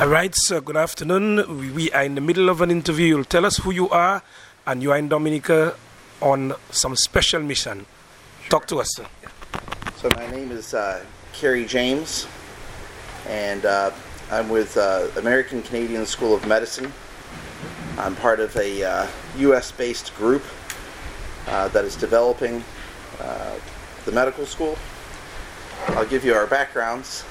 All right, sir, good afternoon. We are in the middle of an interview. You'll tell us who you are, and you are in Dominica on some special mission. Sure. Talk to us, sir. Yeah. So my name is Kerry James, and I'm with American Canadian School of Medicine. I'm part of a U.S.-based group that is developing the medical school. I'll give you our backgrounds.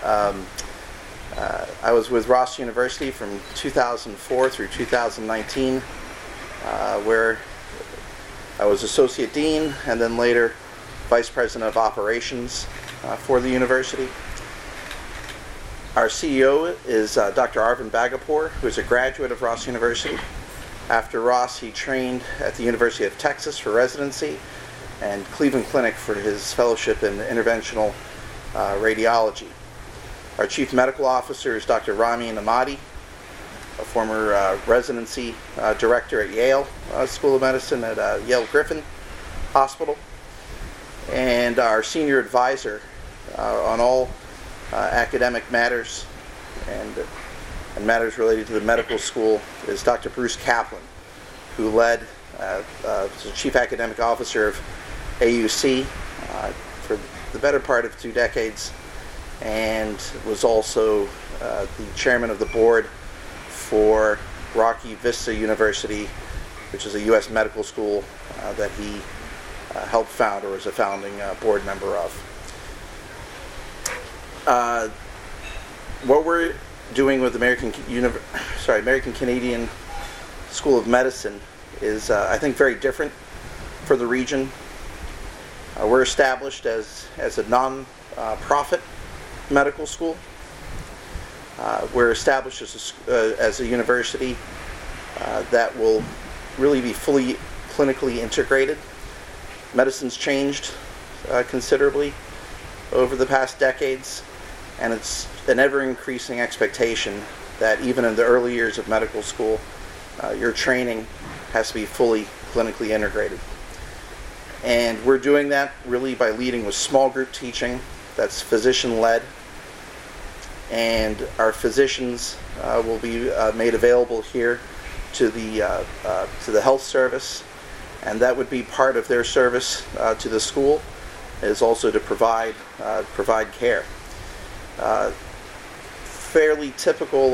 I was with Ross University from 2004 through 2019, where I was Associate Dean and then later Vice President of Operations for the university. Our CEO is Dr. Arvind Bhagapur, who is a graduate of Ross University. After Ross, he trained at the University of Texas for residency and Cleveland Clinic for his fellowship in interventional radiology. Our Chief Medical Officer is Dr. Rami Namadi, a former residency director at Yale School of Medicine at Yale Griffin Hospital. And our senior advisor on all academic matters and matters related to the medical school is Dr. Bruce Kaplan, who led as the Chief Academic Officer of AUC for the better part of 2 decades, and was also the chairman of the board for Rocky Vista University, which is a U.S. medical school that he helped found or was a founding board member of. What we're doing with American Canadian School of Medicine is, I think, very different for the region. We're established as a non-profit medical school. We're established as a university that will really be fully clinically integrated. Medicine's changed considerably over the past decades, and it's an ever-increasing expectation that even in the early years of medical school, your training has to be fully clinically integrated. And we're doing that really by leading with small group teaching that's physician-led, and our physicians will be made available here to the health service, and that would be part of their service to the school, is also to provide care. Fairly typical,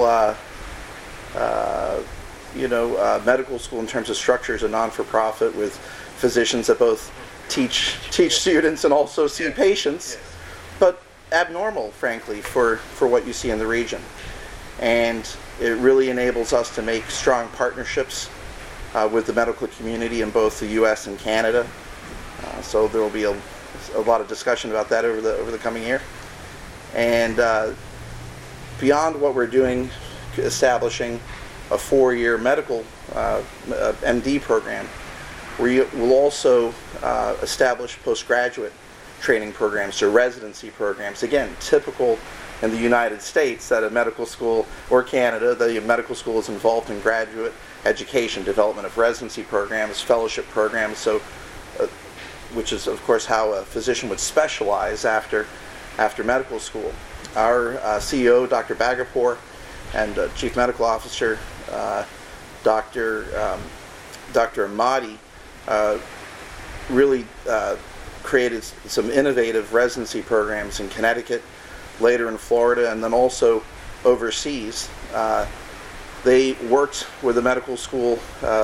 medical school in terms of structure is a non-for-profit with physicians that both teach students and also see patients, but abnormal, frankly, for what you see in the region. And it really enables us to make strong partnerships with the medical community in both the U.S. and Canada. So there will be a lot of discussion about that over the coming year. And beyond what we're doing, establishing a 4-year medical MD program, we will also establish postgraduate training programs or residency programs. Again, typical in the United States that a medical school, or Canada, the medical school is involved in graduate education, development of residency programs, fellowship programs, so which is, of course, how a physician would specialize after medical school. Our CEO, Dr. Bhagapur, and Chief Medical Officer, Dr. Ahmadi, really created some innovative residency programs in Connecticut, later in Florida, and then also overseas. They worked with the medical school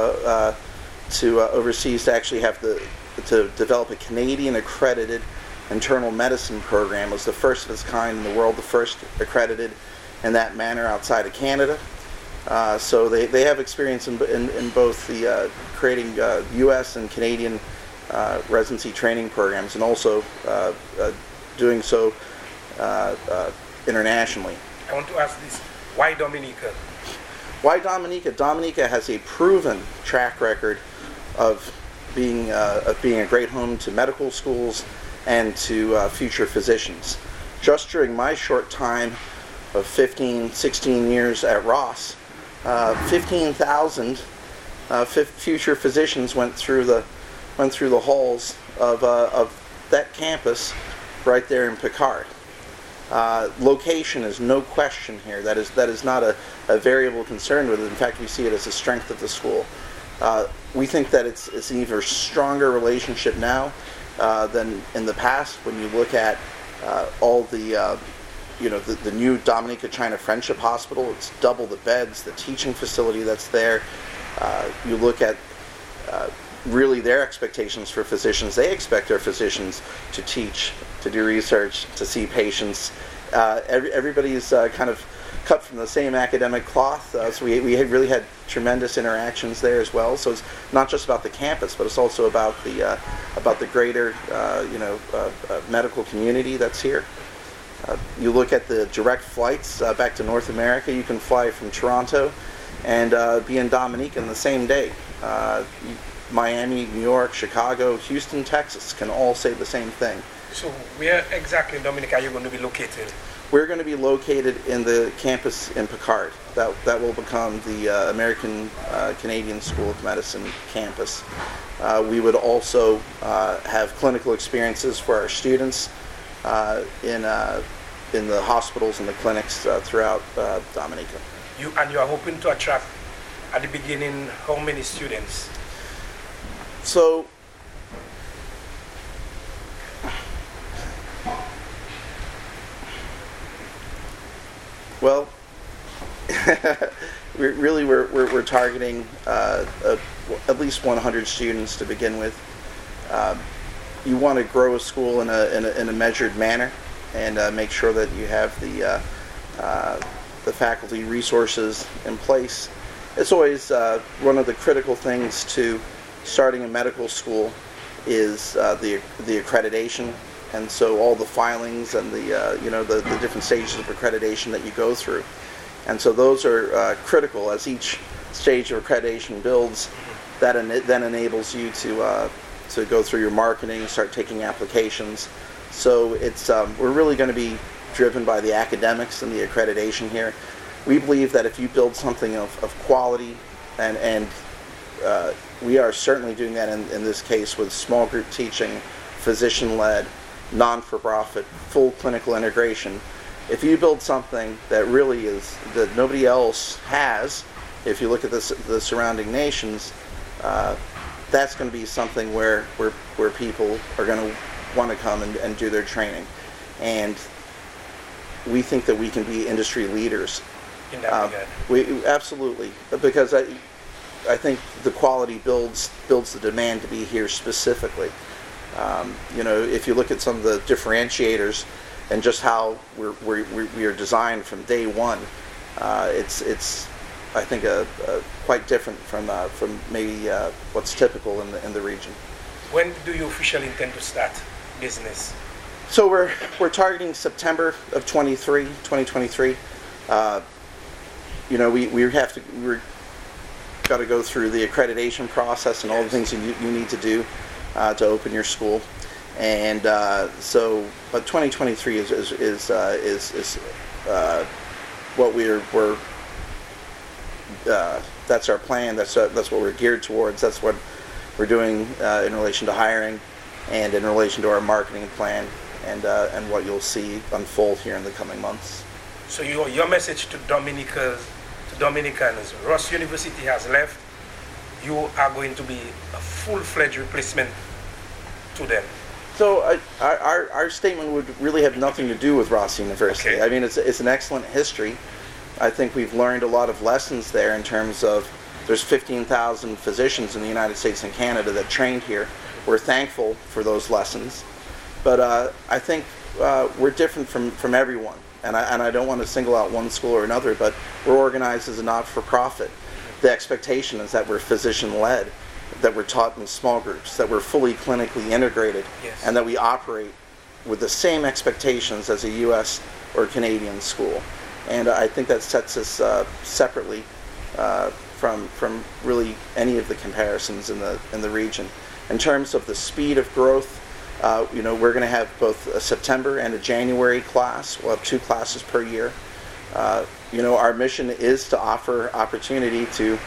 overseas to actually to develop a Canadian accredited internal medicine program. It was the first of its kind in the world, the first accredited in that manner outside of Canada. So they have experience in both the creating U.S. and Canadian residency training programs, and also doing so internationally. I want to ask this: why Dominica? Why Dominica? Dominica has a proven track record of being a great home to medical schools and to future physicians. Just during my short time of 16 years at Ross, 15,000 future physicians went through the halls of that campus right there in Picard. Location is no question here. That is not a variable concern with it. In fact, we see it as a strength of the school. We think that it's an even stronger relationship now than in the past. When you look at all the the new Dominica China Friendship Hospital, it's double the beds, the teaching facility that's there. You look at really their expectations for physicians. They expect their physicians to teach, to do research, to see patients. Everybody's kind of cut from the same academic cloth, so we had really had tremendous interactions there as well. So it's not just about the campus, but it's also about the greater medical community that's here. You look at the direct flights back to North America. You can fly from Toronto and be in Dominica in the same day. Miami, New York, Chicago, Houston, Texas can all say the same thing. So where exactly in Dominica are you going to be located? We're going to be located in the campus in Picard. That will become the American Canadian School of Medicine campus. We would also have clinical experiences for our students in the hospitals and the clinics throughout Dominica. You are hoping to attract, at the beginning, how many students? So, well, we're targeting at least 100 students to begin with. You want to grow a school in a measured manner and make sure that you have the faculty resources in place. It's always one of the critical things to starting a medical school is the accreditation, and so all the filings and the different stages of accreditation that you go through, and so those are critical. As each stage of accreditation builds, that then enables you to go through your marketing, start taking applications. So it's we're really going to be driven by the academics and the accreditation here. We believe that if you build something of quality, and we are certainly doing that in this case with small group teaching, physician-led, non-for-profit, full clinical integration. If you build something that really is, that nobody else has, if you look at the surrounding nations, that's going to be something where people are going to want to come and do their training. And we think that we can be industry leaders. In that regard. We absolutely, because I think the quality builds the demand to be here specifically. If you look at some of the differentiators and just how we are designed from day one, it's I think quite different from maybe what's typical in the region. When do you officially intend to start business? So we're targeting September of 2023. We're got to go through the accreditation process and all the things you need to do to open your school, and but 2023 is what we're that's our plan. That's what we're geared towards. That's what we're doing in relation to hiring and in relation to our marketing plan, and what you'll see unfold here in the coming months. So your message to Dominicans, Ross University has left. You are going to be a full-fledged replacement to them. So our statement would really have nothing to do with Ross University. Okay. I mean, it's an excellent history. I think we've learned a lot of lessons there in terms of there's 15,000 physicians in the United States and Canada that trained here. We're thankful for those lessons. But I think we're different from everyone. And I don't want to single out one school or another, but we're organized as a not-for-profit. The expectation is that we're physician-led, that we're taught in small groups, that we're fully clinically integrated, yes, and that we operate with the same expectations as a U.S. or Canadian school. And I think that sets us separately from really any of the comparisons in the region. In terms of the speed of growth, we're going to have both a September and a January class. We'll have 2 classes per year. Our mission is to offer opportunity to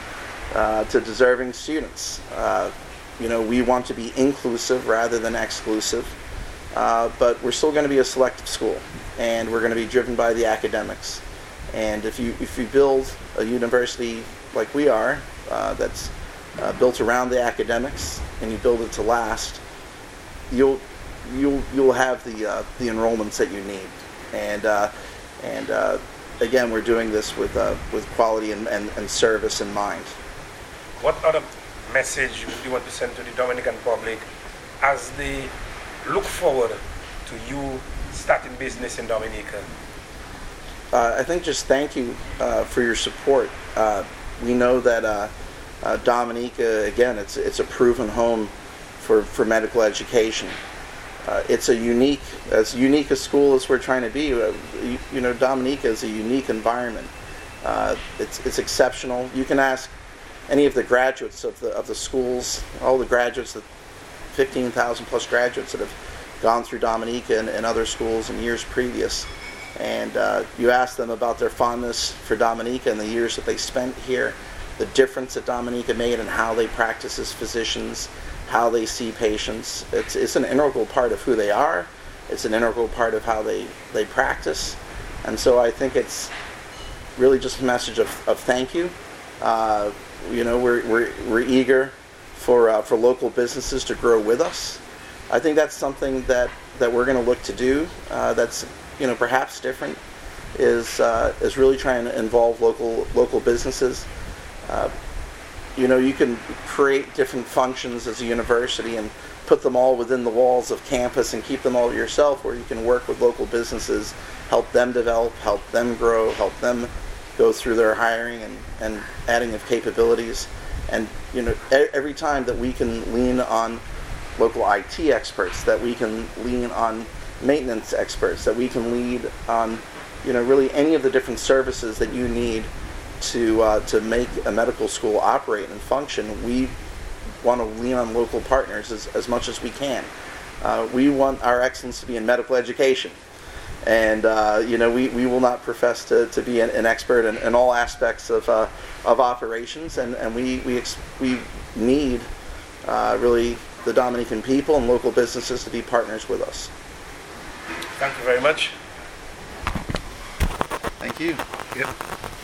deserving students. We want to be inclusive rather than exclusive. but we're still going to be a selective school, and we're going to be driven by the academics. And if you build a university like we are, that's built around the academics, and you build it to last, you'll have the enrollments that you need. And again, we're doing this with quality and service in mind. What other message do you want to send to the Dominican public as they look forward to you starting business in Dominica? I think just thank you for your support. We know that Dominica, again, it's a proven home for medical education. It's as unique a school as we're trying to be. Dominica is a unique environment. It's exceptional. You can ask any of the graduates of the schools, all the graduates, the 15,000 plus graduates that have gone through Dominica and other schools in years previous, and you ask them about their fondness for Dominica and the years that they spent here, the difference that Dominica made and how they practice as physicians, how they see patients. It's an integral part of who they are. It's an integral part of how they practice. And so I think it's really just a message of thank you. We're eager for local businesses to grow with us. I think that's something that we're going to look to do. That's perhaps different is really trying to involve local businesses. You can create different functions as a university and put them all within the walls of campus and keep them all to yourself, or you can work with local businesses, help them develop, help them grow, help them go through their hiring and adding of capabilities. And every time that we can lean on local IT experts, that we can lean on maintenance experts, that we can lead on really any of the different services that you need to make a medical school operate and function, we want to lean on local partners as much as we can. We want our excellence to be in medical education, and we will not profess to be an expert in all aspects of operations, and we need really the Dominican people and local businesses to be partners with us. Thank you very much. Thank you. Yep.